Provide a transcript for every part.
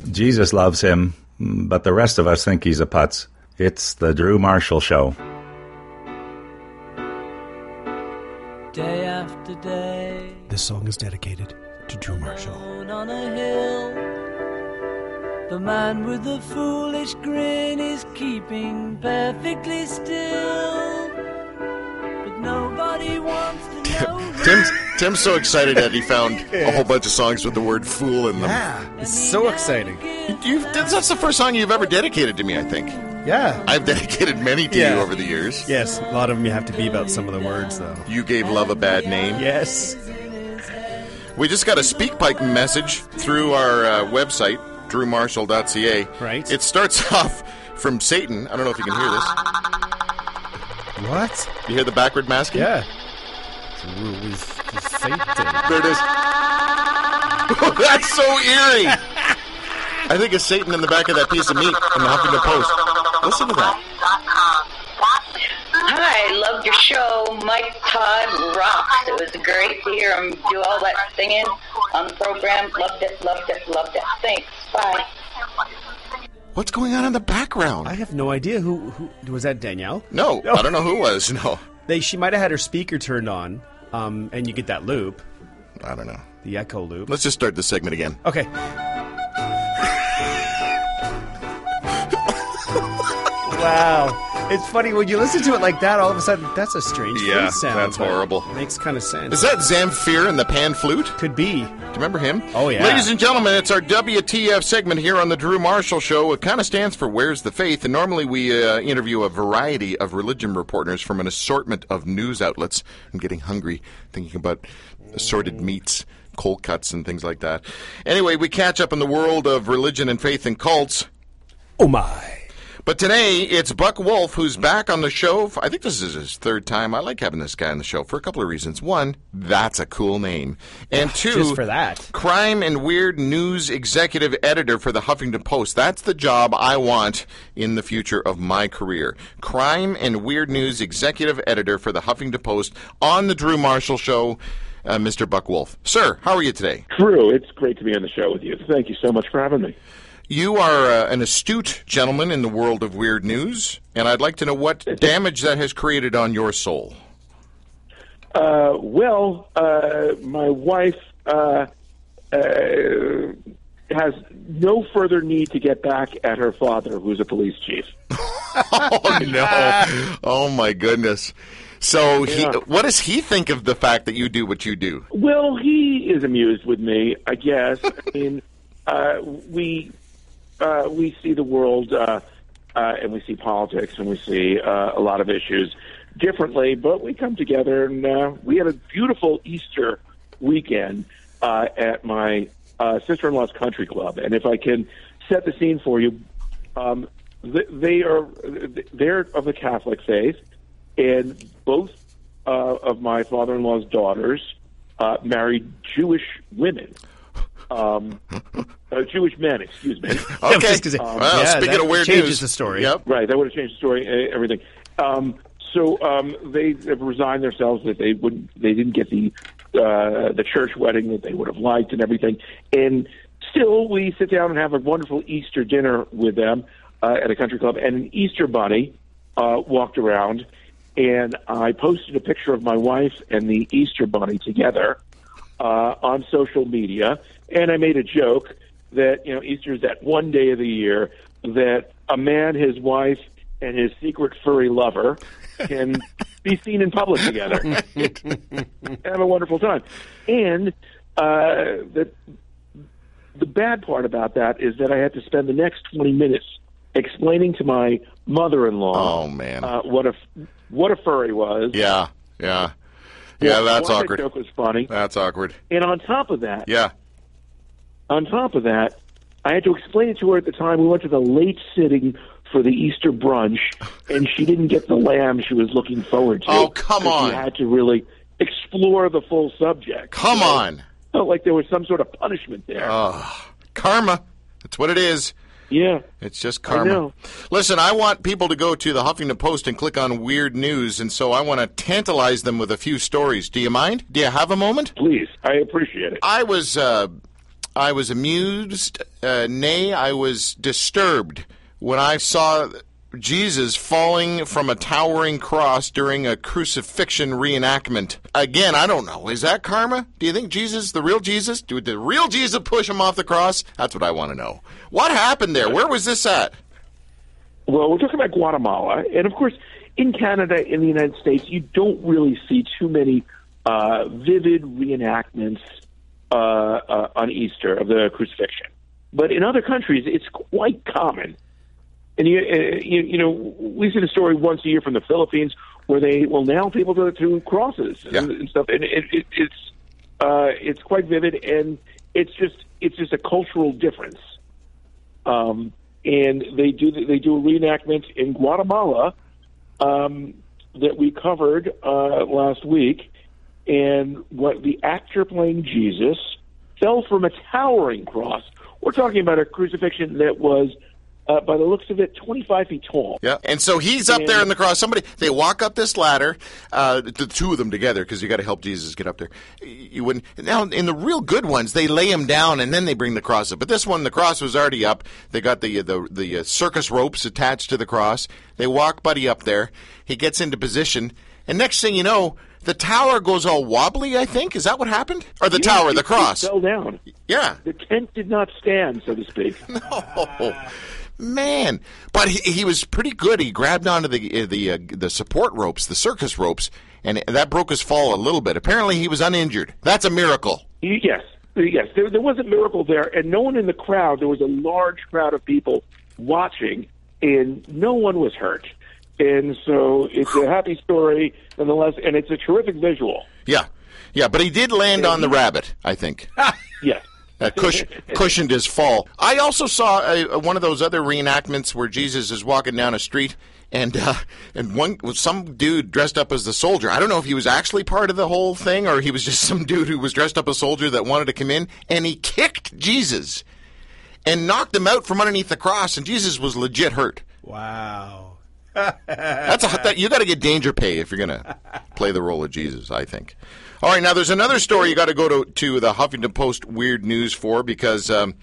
Jesus loves him, but the rest of us think he's a putz. It's the Drew Marshall Show. Day after day. This song is dedicated to Drew Marshall. On a hill, the man with the foolish grin is keeping perfectly still, but nobody wants to know. Tim's so excited that he found a whole bunch of songs with the word fool in them. Yeah, it's so exciting. That's the first song you've ever dedicated to me, I think. Yeah. I've dedicated many to you over the years. Yes, a lot of them you have to beep out some of the words, though. You gave love a bad name. Yes. We just got a SpeakPipe message through our website, drewmarshall.ca. Right. It starts off from Satan. I don't know if you can hear this. What? You hear the backward masking? Yeah. Satan. There it is. That's so eerie. I think it's Satan in the back of that piece of meat in the Huffington Post. Listen to that. Hi, loved your show. Mike Todd rocks. It was great to hear him do all that singing on the program. Loved it, loved it, loved it. Thanks. Bye. What's going on in the background? I have no idea who was that. Danielle? No, I don't know who it was. No. She might have had her speaker turned on, and you get that loop. I don't know. The echo loop. Let's just start this segment again. Okay. Wow. It's funny, when you listen to it like that, all of a sudden, that's a strange flute sound. That's horrible. Makes kind of sense. Is that Zamfir and the pan flute? Could be. Do you remember him? Oh, yeah. Ladies and gentlemen, it's our WTF segment here on the Drew Marshall Show. It kind of stands for Where's the Faith? And normally we interview a variety of religion reporters from an assortment of news outlets. I'm getting hungry thinking about assorted meats, cold cuts, and things like that. Anyway, we catch up in the world of religion and faith and cults. Oh, my. But today, it's Buck Wolf, who's back on the show. I think this is his third time. I like having this guy on the show for a couple of reasons. One, that's a cool name. And two, just for that, crime and weird news executive editor for the Huffington Post. That's the job I want in the future of my career. Crime and weird news executive editor for the Huffington Post on the Drew Marshall Show. Mr. Buck Wolf. Sir, how are you today? Drew, it's great to be on the show with you. Thank you so much for having me. You are an astute gentleman in the world of weird news, and I'd like to know what damage that has created on your soul. My wife has no further need to get back at her father, who's a police chief. Oh, no. Oh, my goodness. So what does he think of the fact that you do what you do? Well, he is amused with me, I guess. I mean, we see the world and we see politics and we see a lot of issues differently, but we come together and we had a beautiful Easter weekend at my sister-in-law's country club. And if I can set the scene for you, they're of the Catholic faith, and both of my father-in-law's daughters married Jewish women. Jewish men, excuse me. Okay. Speaking of weird changes news, the story. Yep. Right, that would have changed the story, everything. So they have resigned themselves that they didn't get the church wedding that they would have liked and everything. And still, we sit down and have a wonderful Easter dinner with them at a country club. And an Easter bunny walked around, and I posted a picture of my wife and the Easter bunny together on social media. And I made a joke that, Easter is that one day of the year that a man, his wife, and his secret furry lover can be seen in public together. Have a wonderful time. And the bad part about that is that I had to spend the next 20 minutes explaining to my mother-in-law what a furry was. Yeah, that's awkward. The joke was funny. That's awkward. And on top of that, I had to explain it to her at the time. We went to the late sitting for the Easter brunch, and she didn't get the lamb she was looking forward to. Oh, come on. She had to really explore the full subject. Come on. Felt like there was some sort of punishment there. Karma. That's what it is. Yeah. It's just karma. I know. Listen, I want people to go to the Huffington Post and click on Weird News, and so I want to tantalize them with a few stories. Do you mind? Do you have a moment? Please. I appreciate it. I was I was amused, nay, I was disturbed when I saw Jesus falling from a towering cross during a crucifixion reenactment. Again, I don't know. Is that karma? Do you think Jesus, the real Jesus, did the real Jesus push him off the cross? That's what I want to know. What happened there? Where was this at? Well, we're talking about Guatemala, and of course, in Canada, in the United States, you don't really see too many vivid reenactments on Easter of the crucifixion. But in other countries, it's quite common. And we see the story once a year from the Philippines where they will nail people to crosses and stuff, and it's quite vivid, and it's just a cultural difference. And they do a reenactment in Guatemala that we covered last week, and what the actor playing Jesus fell from a towering cross. We're talking about a crucifixion that was, by the looks of it, 25 feet tall. Yeah, and so he's up there in the cross. They walk up this ladder, the two of them together, because you got to help Jesus get up there. You wouldn't. Now, in the real good ones, they lay him down and then they bring the cross up. But this one, the cross was already up. They got the circus ropes attached to the cross. They walk Buddy up there. He gets into position, and next thing you know, the tower goes all wobbly, I think. Is that what happened? Or the tower, the cross? It fell down. Yeah. The tent did not stand, so to speak. No. Man, but he was pretty good. He grabbed onto the support ropes, the circus ropes, and that broke his fall a little bit. Apparently, he was uninjured. That's a miracle. Yes. There was a miracle there, and no one in the crowd. There was a large crowd of people watching, and no one was hurt. And so it's a happy story, nonetheless, and it's a terrific visual. Yeah, but he did land on the rabbit, I think. Yes. Cushioned his fall. I also saw one of those other reenactments where Jesus is walking down a street, and some dude dressed up as the soldier. I don't know if he was actually part of the whole thing or he was just some dude who was dressed up a soldier that wanted to come in, and he kicked Jesus and knocked him out from underneath the cross, and Jesus was legit hurt. Wow. You got to get danger pay if you're going to play the role of Jesus, I think. All right, now there's another story you got to go to the Huffington Post Weird News for, because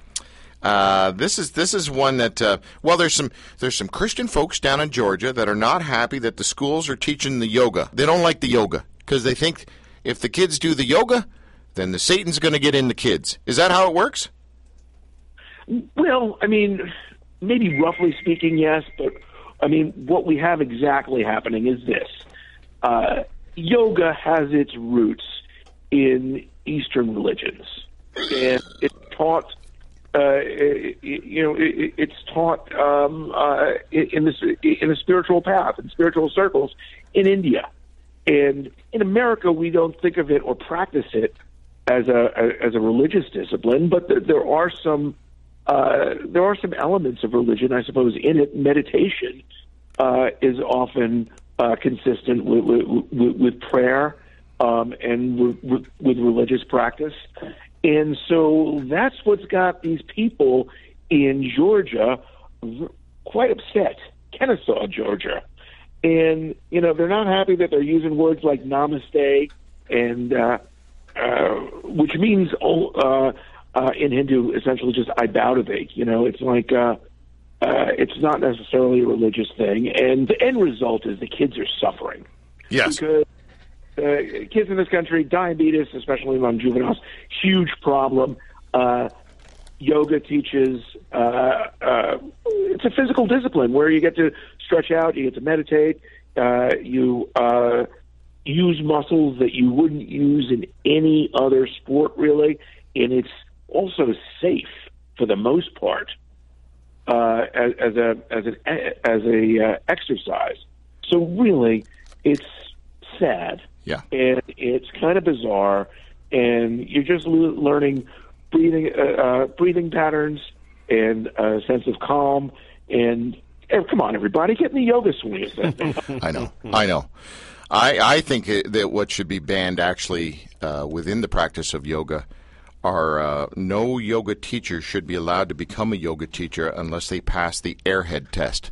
this is one that there's some Christian folks down in Georgia that are not happy that the schools are teaching the yoga. They don't like the yoga because they think if the kids do the yoga, then the Satan's going to get in the kids. Is that how it works? Well, I mean, maybe roughly speaking, yes, but I mean, what we have exactly happening is this. Yoga has its roots in Eastern religions, and it's taught. It's taught in the spiritual path, in spiritual circles in India, and in America we don't think of it or practice it as a religious discipline, but there are some elements of religion, I suppose, in it. Meditation is often consistent with prayer and with religious practice. And so that's what's got these people in Georgia quite upset, Kennesaw, Georgia. And, they're not happy that they're using words like namaste, and which means in Hindu essentially just I bow to thee. It's like it's not necessarily a religious thing. And the end result is the kids are suffering. Yes. Because kids in this country, diabetes, especially among juveniles, huge problem. Yoga teaches, it's a physical discipline where you get to stretch out, you get to meditate, you use muscles that you wouldn't use in any other sport, really, and it's also safe for the most part as a exercise. So really, it's sad. Yeah. And it's kind of bizarre, and you're just learning breathing patterns and a sense of calm. And come on, everybody, get in the yoga swing. I know. I think that what should be banned actually within the practice of yoga are no yoga teacher should be allowed to become a yoga teacher unless they pass the airhead test.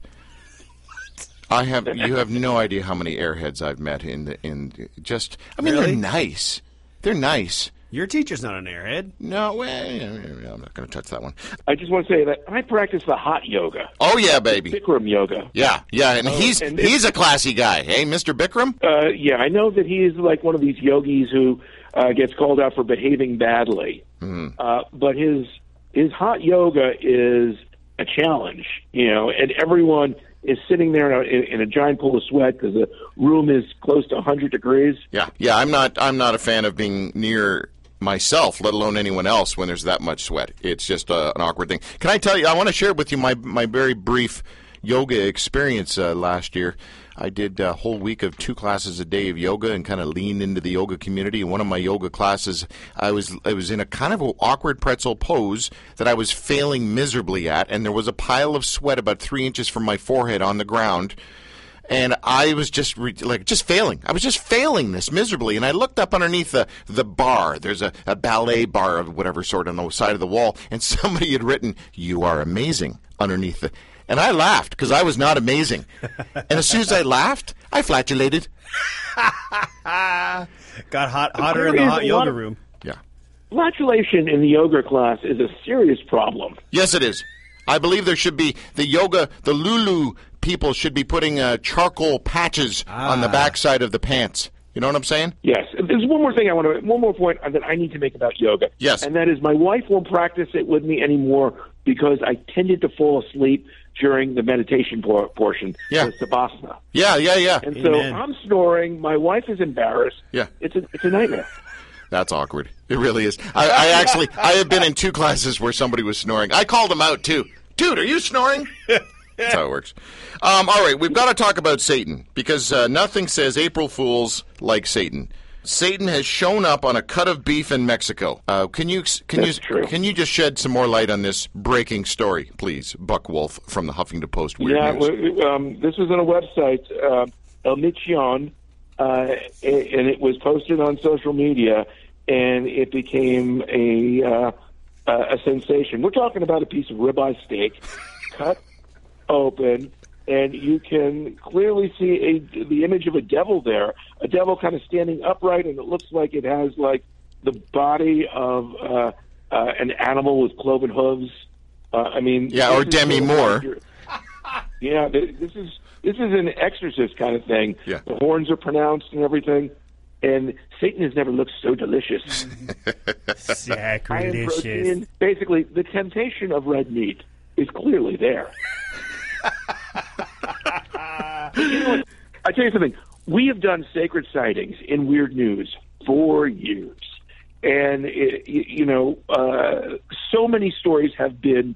You have no idea how many airheads I've met really? They're nice. They're nice. Your teacher's not an airhead. No, well, I'm not going to touch that one. I just want to say that I practice the hot yoga, Oh, yeah, baby. Bikram yoga. Yeah, and he's a classy guy. Hey, Mr. Bikram? Yeah, I know that he is like one of these yogis who gets called out for behaving badly. But his hot yoga is a challenge, and everyone is sitting there in a giant pool of sweat because the room is close to 100 degrees. Yeah. I'm not a fan of being near myself, let alone anyone else, when there's that much sweat. It's just an awkward thing. Can I tell you, I want to share with you my very brief yoga experience last year. I did a whole week of 2 classes a day of yoga and kind of leaned into the yoga community. In one of my yoga classes, I was in a kind of an awkward pretzel pose that I was failing miserably at, and there was a pile of sweat about 3 inches from my forehead on the ground. And I was just failing. I was just failing this miserably. And I looked up underneath the bar. There's a ballet bar of whatever sort on the side of the wall. And somebody had written, "You are amazing," underneath the... And I laughed because I was not amazing. And as soon as I laughed, I flatulated. Got hotter in the hot yoga room. Yeah. Flatulation in the yoga class is a serious problem. Yes, it is. I believe there should be the Lulu people should be putting charcoal patches on the backside of the pants. You know what I'm saying? Yes. There's one more point that I need to make about yoga. Yes. And that is my wife won't practice it with me anymore because I tended to fall asleep during the meditation portion, the Savasana. Yeah. And so I'm snoring. My wife is embarrassed. Yeah. It's a nightmare. That's awkward. It really is. I have been in 2 classes where somebody was snoring. I called them out, too. Dude, are you snoring? That's how it works. All right, we've got to talk about Satan because nothing says April Fools like Satan. Satan has shown up on a cut of beef in Mexico. Can you just shed some more light on this breaking story, please, Buck Wolf from the Huffington Post? Weird News. This was on a website, El Michion, and it was posted on social media, and it became a sensation. We're talking about a piece of ribeye steak cut open, and you can clearly see the image of a devil there, a devil kind of standing upright, and it looks like it has like the body of an animal with cloven hooves. Or Demi Moore. This is an exorcist kind of thing. Yeah. The horns are pronounced and everything, and Satan has never looked so delicious. Sacrilegious. Basically, the temptation of red meat is clearly there. You know what? I tell you something. We have done sacred sightings in Weird News for years, and so many stories have been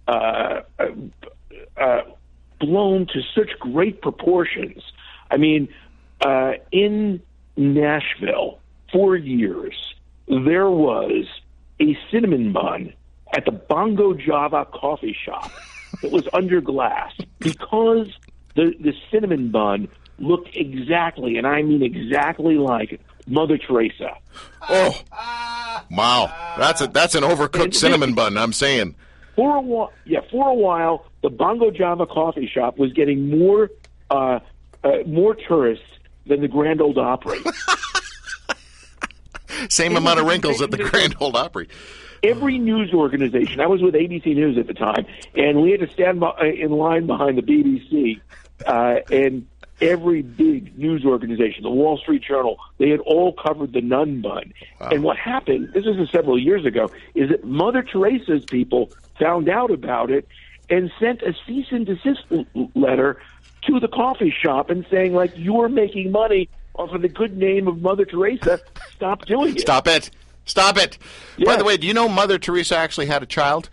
blown to such great proportions. I mean, in Nashville, for years, there was a cinnamon bun at the Bongo Java coffee shop that was under glass because the cinnamon bun looked exactly, and I mean exactly, like Mother Teresa. Oh, wow! That's an overcooked cinnamon bun. I'm saying. For a while, the Bongo Java coffee shop was getting more tourists than the Grand Ole Opry. Same amount of wrinkles at the Grand Ole Opry. Every news organization, I was with ABC News at the time, and we had to stand in line behind the BBC, and every big news organization, the Wall Street Journal, they had all covered the nun bun. Wow. And what happened, this was several years ago, is that Mother Teresa's people found out about it and sent a cease and desist letter to the coffee shop and saying, like, you're making money off of the good name of Mother Teresa. Stop doing it. Stop it. Stop it. Yeah. By the way, do you know Mother Teresa actually had a child?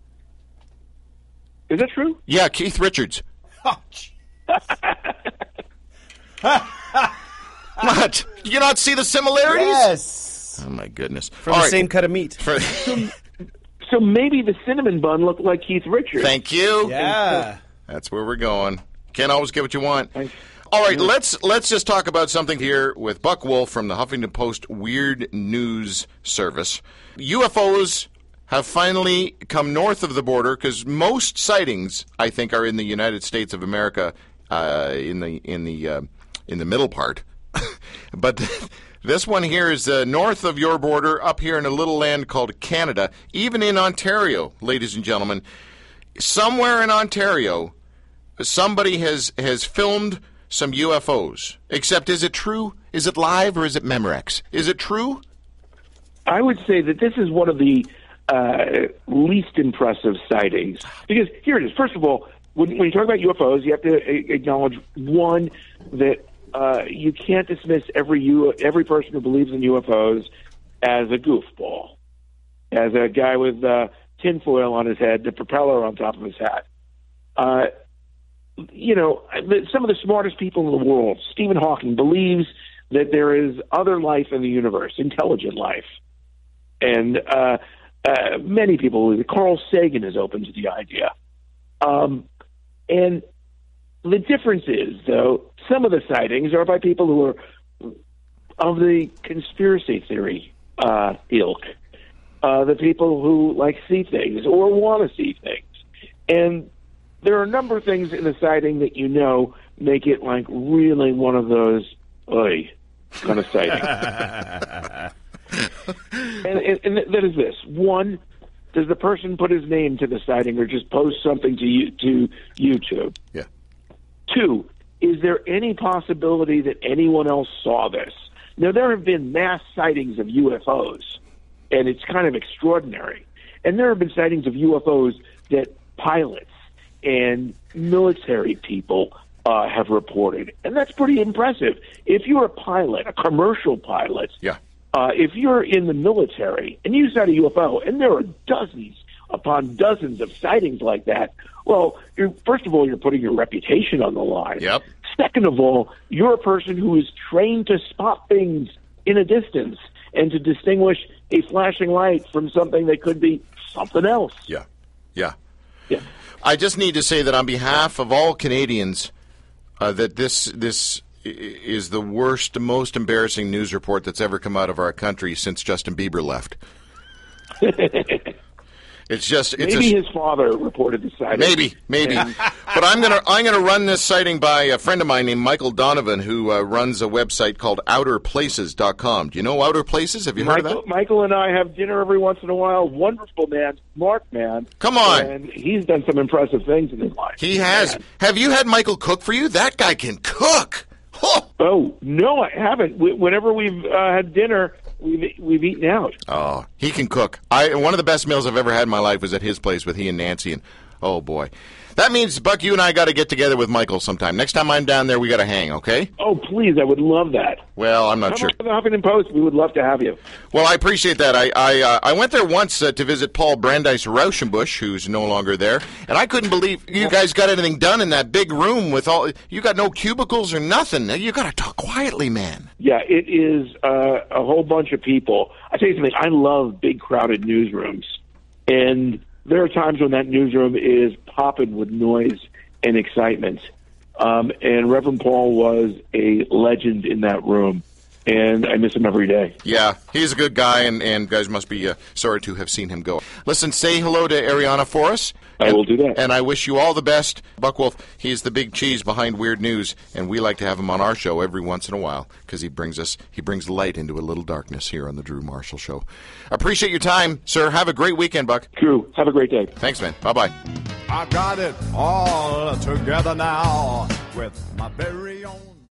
Is that true? Yeah, Keith Richards. What? Do you not see the similarities? Yes. Oh, my goodness. From the same cut of meat. So maybe the cinnamon bun looked like Keith Richards. Thank you. Yeah. That's where we're going. Can't always get what you want. All right, let's just talk about something here with Buck Wolf from the Huffington Post Weird News Service. UFOs have finally come north of the border because most sightings, I think, are in the United States of America, in the middle part. But This one here is north of your border, up here in a little land called Canada. Even in Ontario, ladies and gentlemen, somewhere in Ontario, somebody has filmed some UFOs. Except, is it true? Is it live or is it Memorex? Is it true? I would say that this is one of the least impressive sightings. Because here it is. First of all, when you talk about UFOs, you have to acknowledge, one, that you can't dismiss every person who believes in UFOs as a goofball, as a guy with tinfoil on his head, the propeller on top of his hat. Some of the smartest people in the world, Stephen Hawking, believes that there is other life in the universe, intelligent life. And many people believe it. Carl Sagan is open to the idea. And the difference is, though, some of the sightings are by people who are of the conspiracy theory ilk, the people who see things or want to see things. And there are a number of things in the sighting that make it really one of those kind of sightings. and that is this. One, does the person put his name to the sighting or just post something to YouTube? Yeah. Two, is there any possibility that anyone else saw this? Now, there have been mass sightings of UFOs, and it's kind of extraordinary. And there have been sightings of UFOs that pilots and military people have reported, and that's pretty impressive. If you're a pilot, a commercial pilot, if you're in the military and you sight a UFO, and there are dozens upon dozens of sightings like that, well, first of all, you're putting your reputation on the line. Yep. Second of all, you're a person who is trained to spot things in a distance and to distinguish a flashing light from something that could be something else. Yeah. Yeah. I just need to say that on behalf of all Canadians, that this is the worst, most embarrassing news report that's ever come out of our country since Justin Bieber left. Maybe his father reported the sighting. Maybe. But I'm gonna run this sighting by a friend of mine named Michael Donovan, who runs a website called OuterPlaces.com. Do you know Outer Places? Have you heard of that? Michael and I have dinner every once in a while. Wonderful man, smart man. Come on. And he's done some impressive things in his life. He has. Man. Have you had Michael cook for you? That guy can cook. Oh, no, I haven't. Whenever we've had dinner, we've eaten out. Oh, he can cook. One of the best meals I've ever had in my life was at his place with he and Nancy, and oh boy. That means, Buck, you and I got to get together with Michael sometime. Next time I'm down there, we got to hang, okay? Oh, please, I would love that. Well, I'm not sure. Come on to the Huffington Post. We would love to have you. Well, I appreciate that. I went there once to visit Paul Brandeis Rauschenbusch, who's no longer there, and I couldn't believe you guys got anything done in that big room with all. You got no cubicles or nothing. You got to talk quietly, man. Yeah, it is a whole bunch of people. I tell you something. I love big, crowded newsrooms, and there are times when that newsroom is popping with noise and excitement. And Reverend Paul was a legend in that room, and I miss him every day. Yeah, he's a good guy, and guys must be sorry to have seen him go. Listen, say hello to Ariana for us. I will do that. And I wish you all the best. Buckwolf, he's the big cheese behind Weird News, and we like to have him on our show every once in a while because he brings light into a little darkness here on the Drew Marshall Show. Appreciate your time, sir. Have a great weekend, Buck. Drew, have a great day. Thanks, man. Bye-bye. I got it all together now with my very own